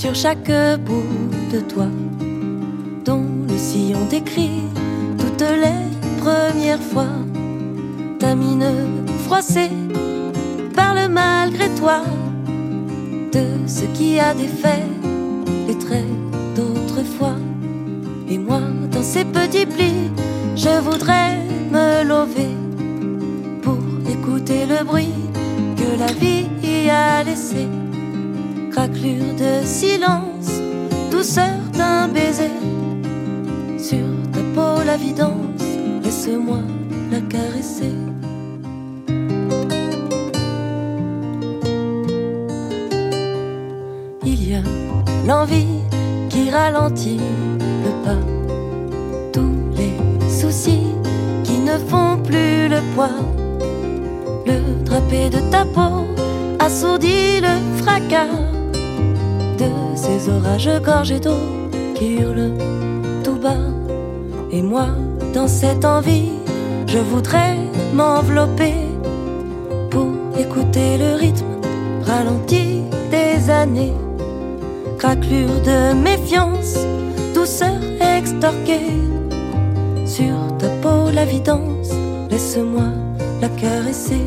sur chaque bout de toit, dont le sillon décrit toutes les premières fois. Ta mine froissée parle malgré toi de ce qui a défait les traits d'autrefois. Et moi, dans ces petits plis, je voudrais me lever pour écouter le bruit que la vie y a laissé. Craquelure de silence, douceur d'un baiser, sur ta peau la vie danse, laisse-moi la caresser. Il y a l'envie qui ralentit le pas, tous les soucis qui ne font plus le poids. Le drapé de ta peau assourdit le fracas de ces orages gorgés d'eau qui hurlent tout bas. Et moi, dans cette envie, je voudrais m'envelopper pour écouter le rythme ralenti des années. Craquelure de méfiance, douceur extorquée, sur ta peau la vie danse, laisse-moi la caresser.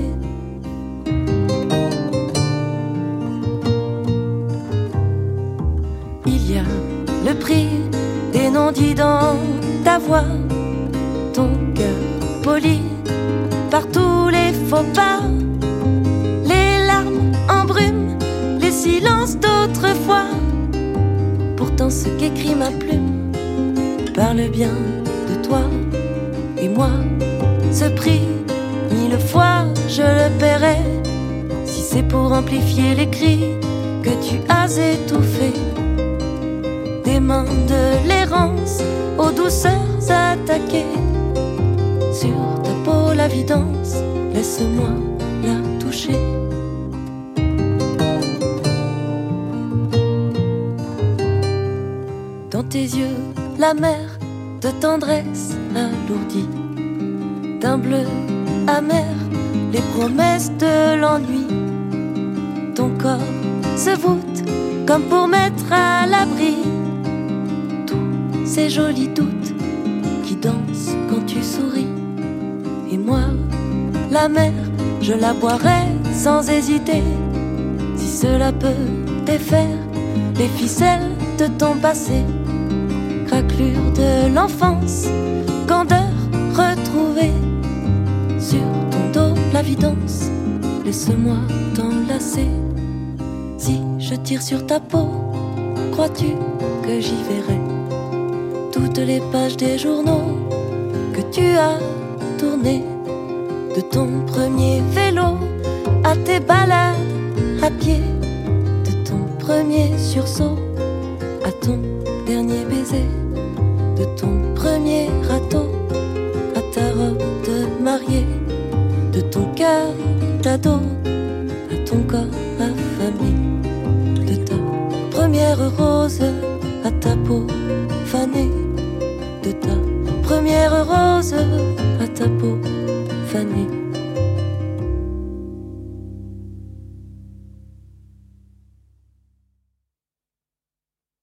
Il y a le prix des non-dits dans ta voix, ton cœur poli par tous les faux pas, les larmes en brume, les silences d'autrefois. Pourtant ce qu'écrit ma plume parle bien de toi. Et moi, ce prix, 1000 fois je le paierai, si c'est pour amplifier les cris que tu as étouffés. Des mains de l'errance aux douceurs attaquées, sur ta peau la vie danse, laisse-moi la toucher. Dans tes yeux, la mer de tendresse alourdie, d'un bleu amer, les promesses de l'ennui. Ton corps se voûte comme pour mettre à l'abri tous ces jolis doutes qui dansent quand tu souris. Et moi, la mer, je la boirai sans hésiter, si cela peut défaire les ficelles de ton passé. Craquelure de l'enfance, candeur retrouvée, sur ton dos la vie danse, laisse-moi t'enlacer. Si je tire sur ta peau, crois-tu que j'y verrai toutes les pages des journaux que tu as tournées, de ton premier vélo à tes balades à pied, de ton premier sursaut à ton dernier baiser, de ton premier râteau à ta robe de mariée, de ton cœur d'ado à ton corps affamé, de ta première rose à ta peau fanée, de ta première rose à ta peau fanée.